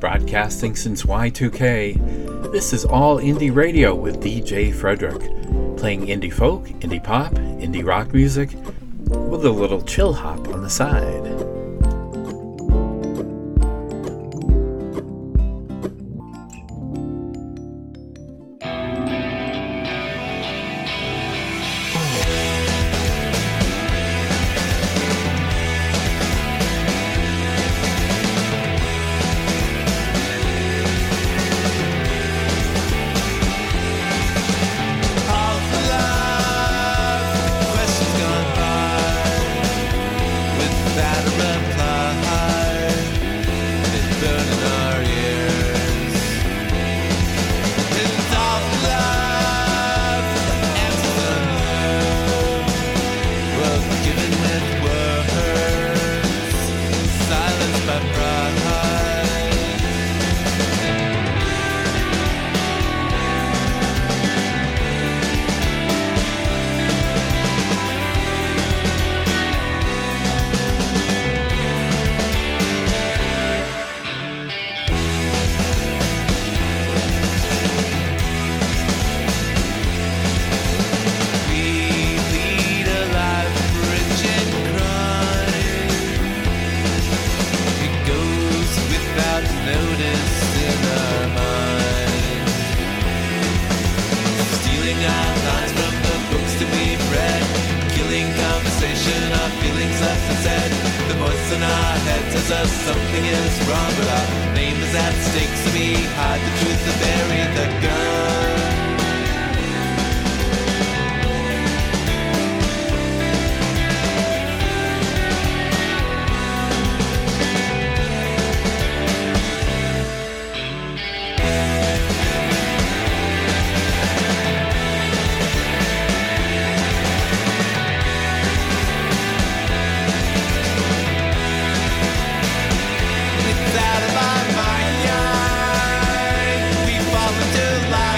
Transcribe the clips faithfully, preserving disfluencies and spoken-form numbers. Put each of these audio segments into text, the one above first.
broadcasting since Y two K. This is All Indie Radio with D J Frederick, playing indie folk, indie pop, indie rock music, with a little chill hop on the side. Out of my mind, we fall into life.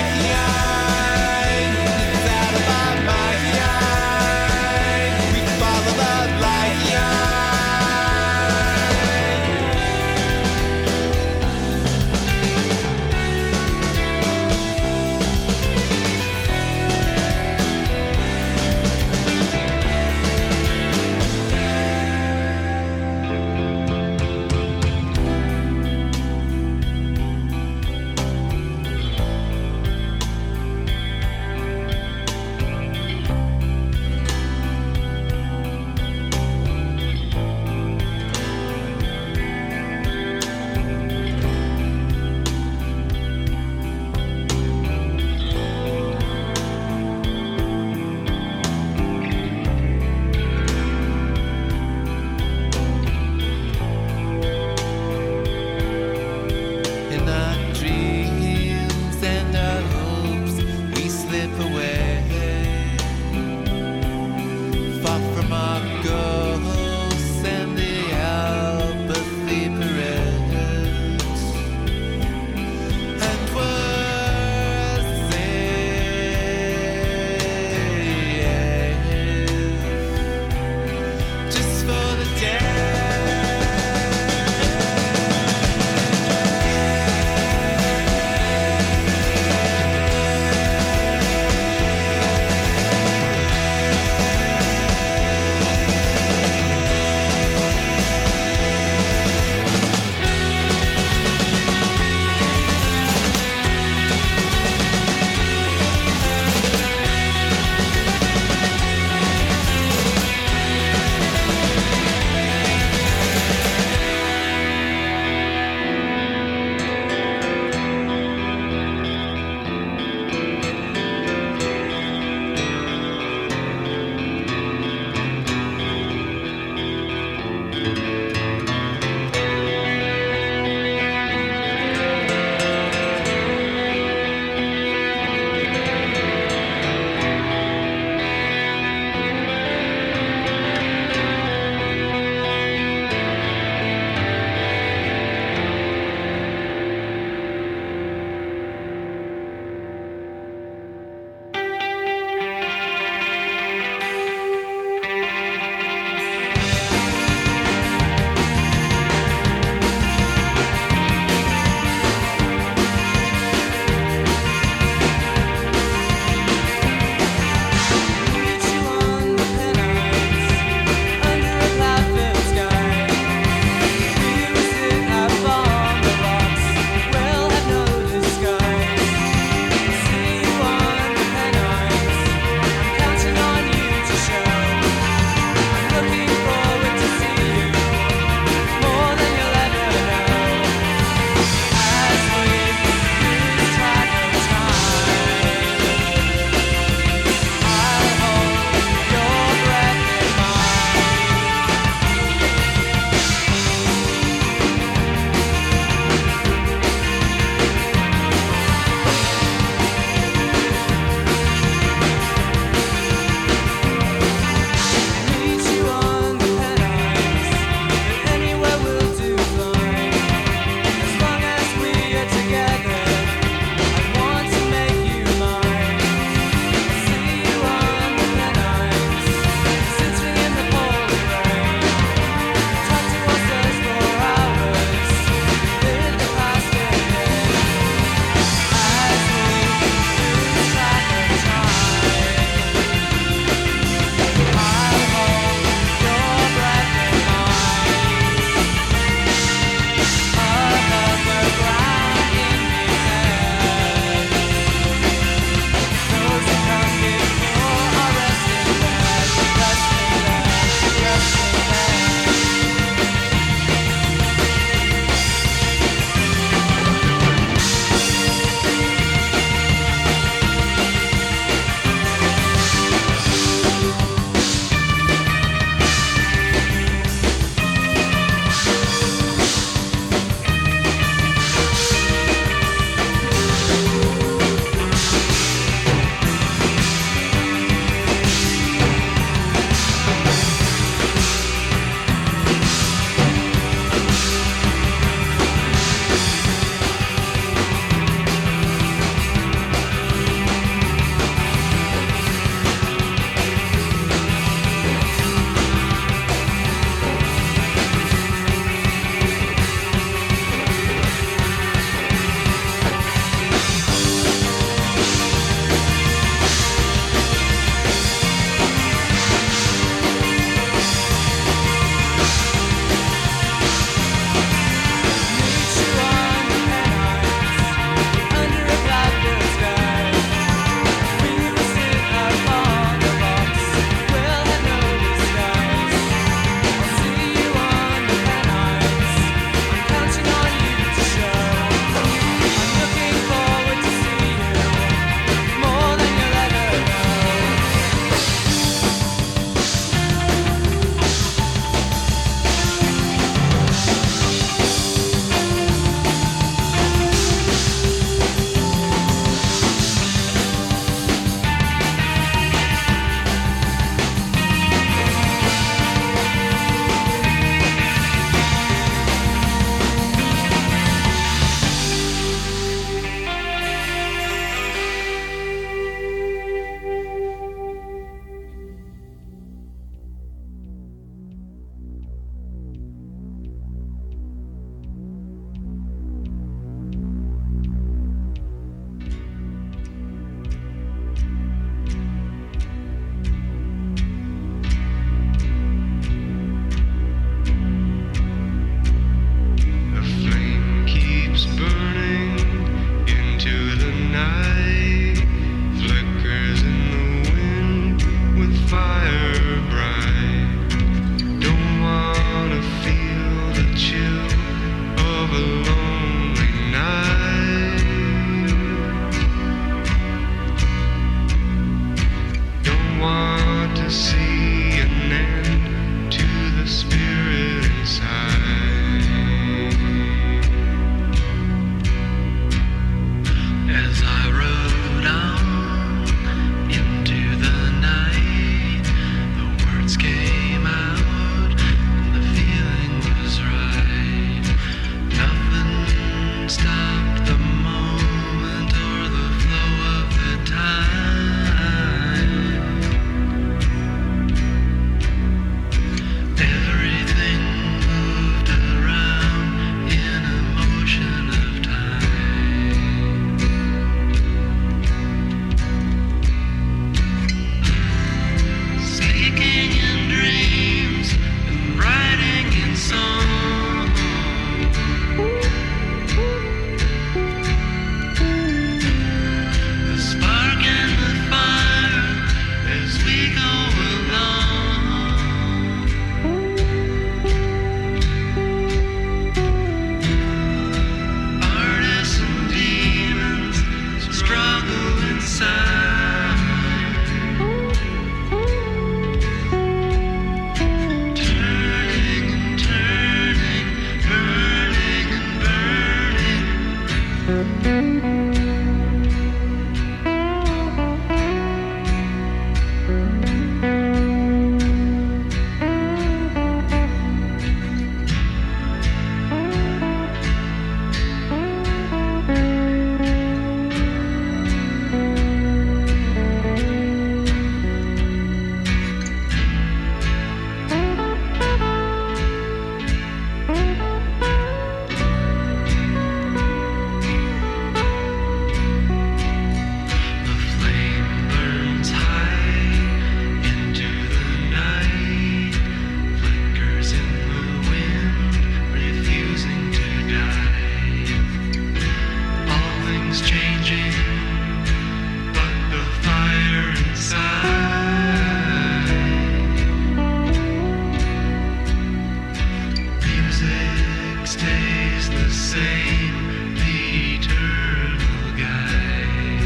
same, the eternal guide.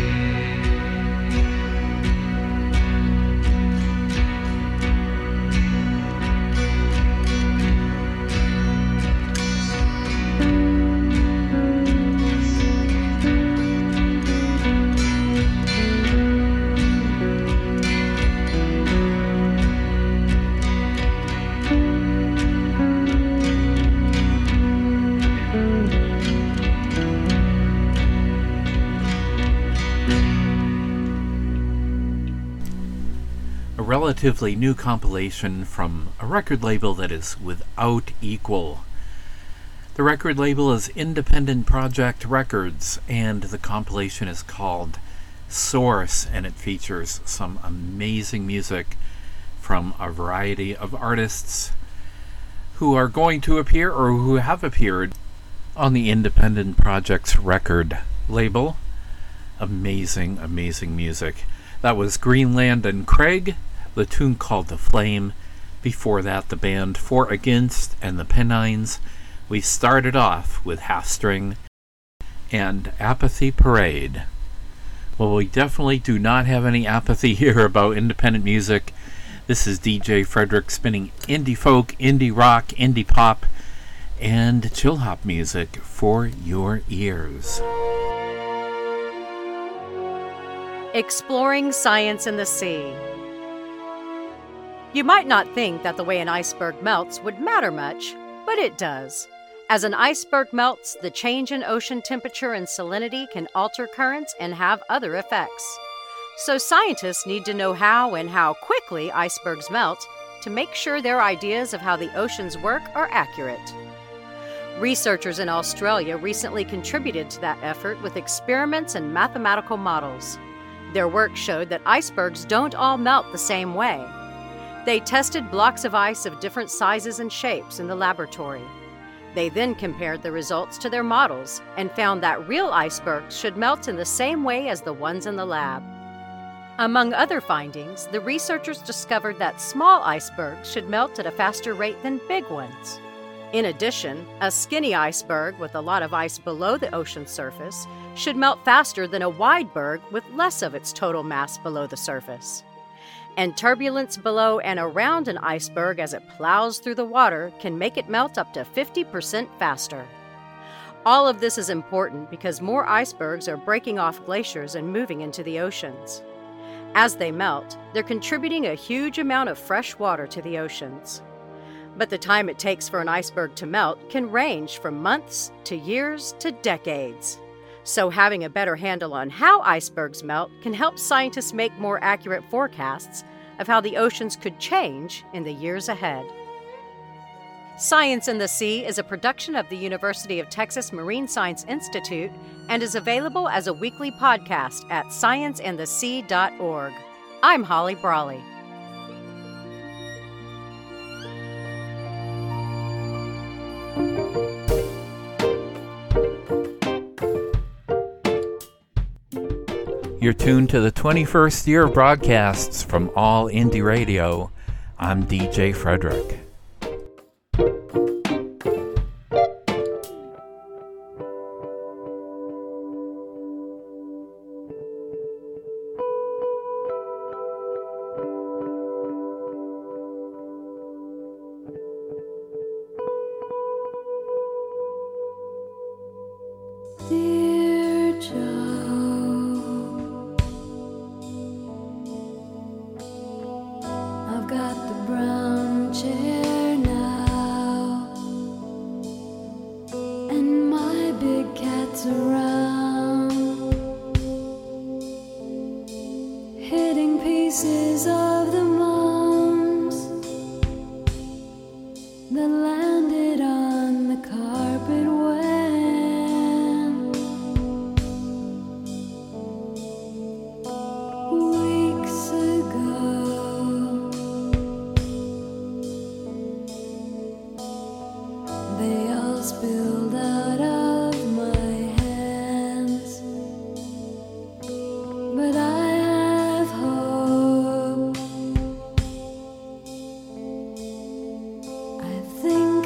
Relatively new compilation from a record label that is without equal. The record label is Independent Project Records, and the compilation is called Source, and it features some amazing music from a variety of artists who are going to appear or who have appeared on the Independent Projects record label. Amazing, amazing music. That was Greenland and Craig, the tune called The Flame. Before that, the band For Against and the Pennines. We started off with Half String and Apathy Parade. Well, we definitely do not have any apathy here about independent music. This is D J Frederick spinning indie folk, indie rock, indie pop, and chill hop music for your ears. Exploring science in the sea. You might not think that the way an iceberg melts would matter much, but it does. As an iceberg melts, the change in ocean temperature and salinity can alter currents and have other effects. So scientists need to know how and how quickly icebergs melt to make sure their ideas of how the oceans work are accurate. Researchers in Australia recently contributed to that effort with experiments and mathematical models. Their work showed that icebergs don't all melt the same way. They tested blocks of ice of different sizes and shapes in the laboratory. They then compared the results to their models and found that real icebergs should melt in the same way as the ones in the lab. Among other findings, the researchers discovered that small icebergs should melt at a faster rate than big ones. In addition, a skinny iceberg with a lot of ice below the ocean surface should melt faster than a wide berg with less of its total mass below the surface. And turbulence below and around an iceberg as it plows through the water can make it melt up to fifty percent faster. All of this is important because more icebergs are breaking off glaciers and moving into the oceans. As they melt, they're contributing a huge amount of fresh water to the oceans. But the time it takes for an iceberg to melt can range from months to years to decades. So having a better handle on how icebergs melt can help scientists make more accurate forecasts of how the oceans could change in the years ahead. Science in the Sea is a production of the University of Texas Marine Science Institute and is available as a weekly podcast at science in the sea dot org. I'm Holly Brawley. You're tuned to the twenty-first year of broadcasts from All Indie Radio. I'm D J Frederick. Dear Joe, I've got the brown chair now, and my big cat's around, hitting pieces of the moms that landed on the carpet when weeks ago they all spilled out of my hands, but I have hope. I think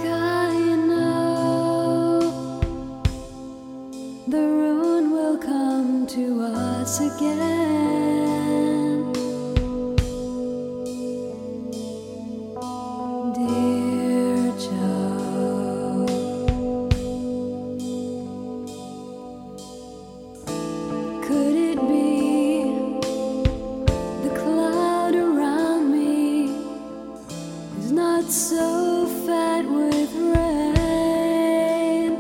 not so fat with rain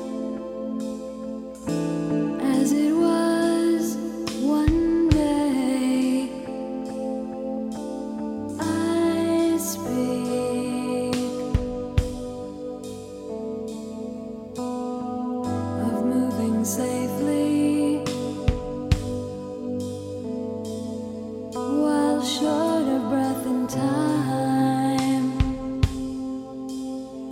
as it was one day. I speak of moving safely while short of breath and time.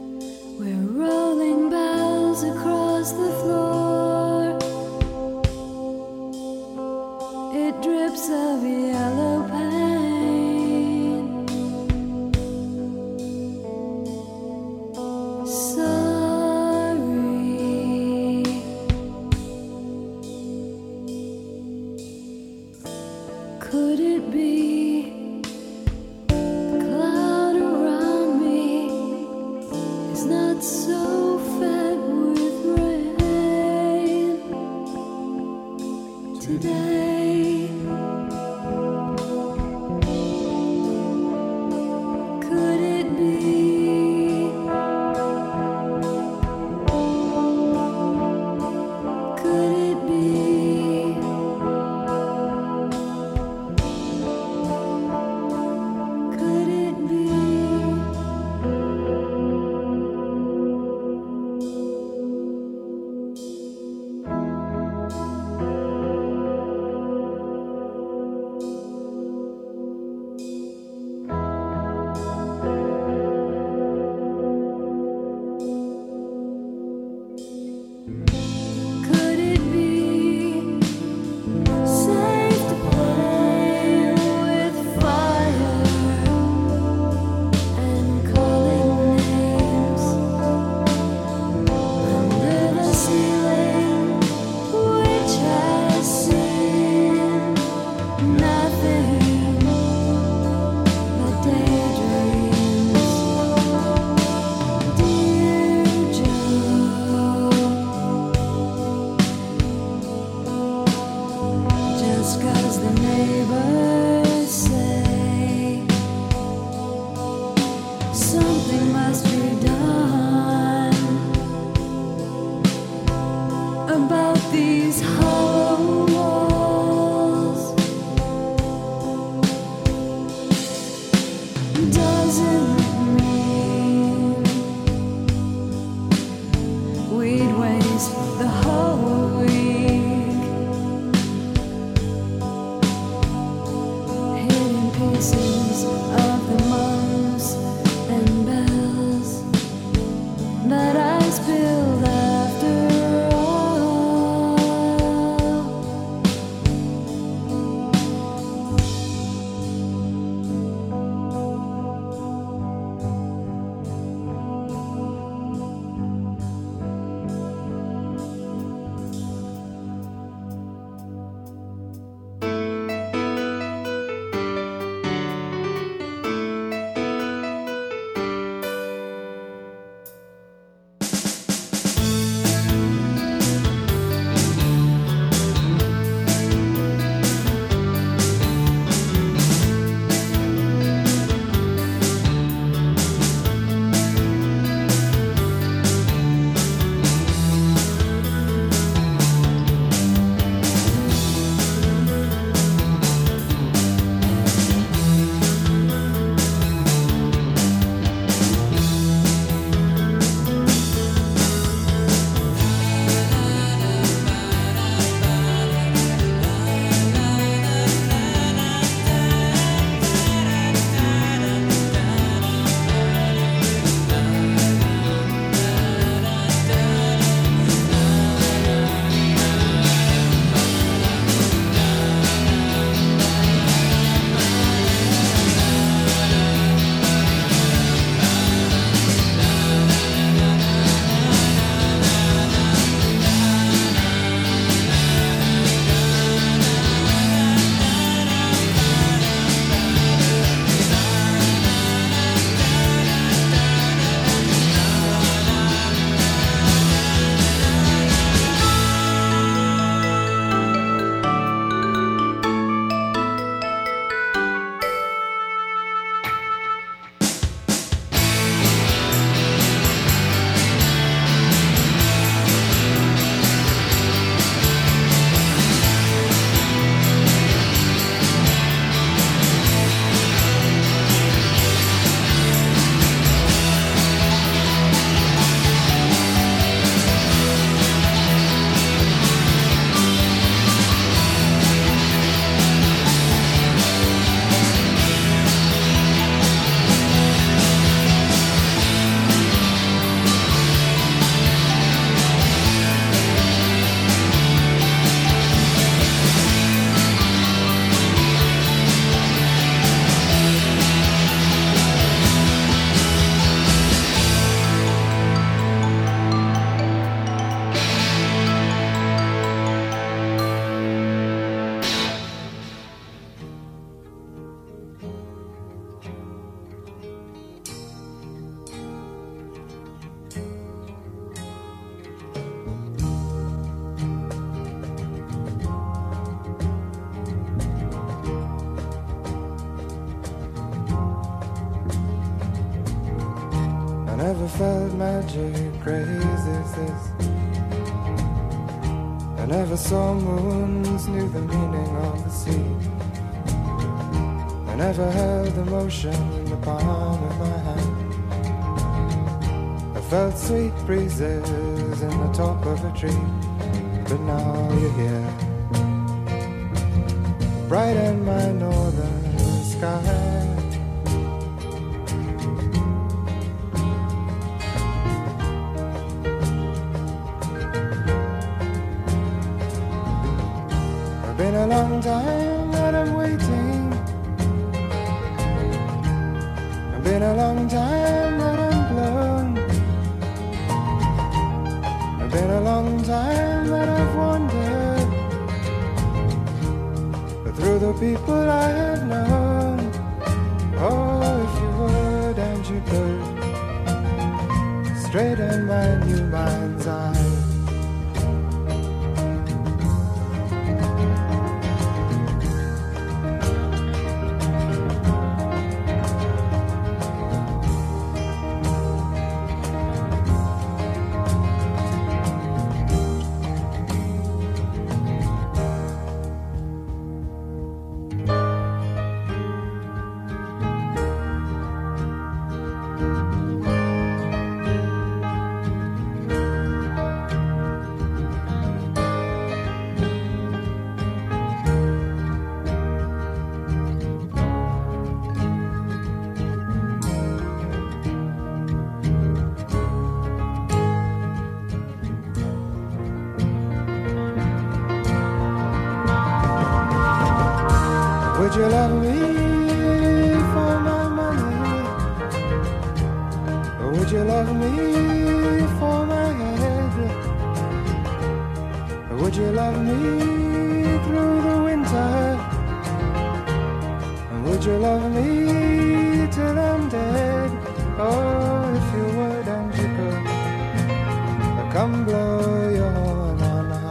never felt magic crazy as this. I never saw moons, knew the meaning of the sea. I never held emotion in the palm of my hand. I felt sweet breezes in the top of a tree. But now you're here, bright in my northern sky. Been a long time that I'm waiting. It's been a long time that I'm blown. It's been a long time that I've wandered, but through the people I have known. Oh, if you would and you could, straight in my new mind's eye. Would you love me for my money? Or would you love me for my head? Or would you love me through the winter? And would you love me till I'm dead? Oh, if you would and you could, I'll come blow your horn on high.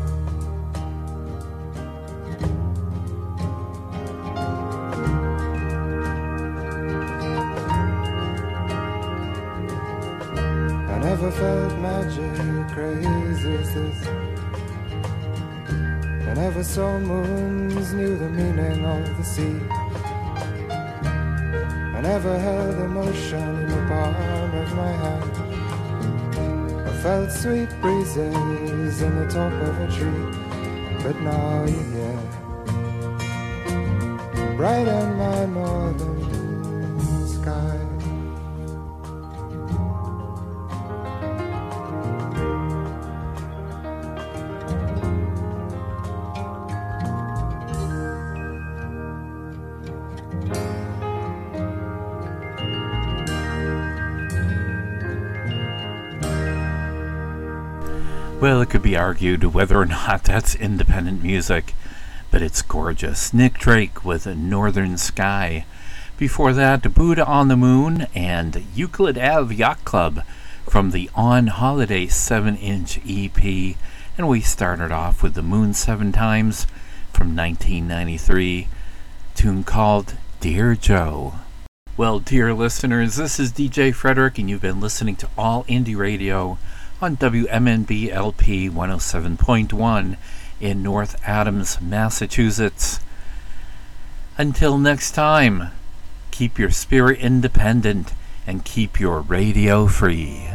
Never felt magic crazy as this. I never saw moons, knew the meaning of the sea. I never held emotion in the palm of my hand. I felt sweet breezes in the top of a tree. But now you're here, bright in my northern sky. Well, it could be argued whether or not that's independent music, but it's gorgeous. Nick Drake with Northern Sky. Before that, Buddha on the Moon and Euclid Ave Yacht Club from the On Holiday seven inch E P. And we started off with The Moon Seven Times from nineteen ninety-three, tune called Dear Joe. Well, dear listeners, this is D J Frederick, and you've been listening to All Indie Radio on W M N B L P one oh seven point one in North Adams, Massachusetts. Until next time, keep your spirit independent and keep your radio free.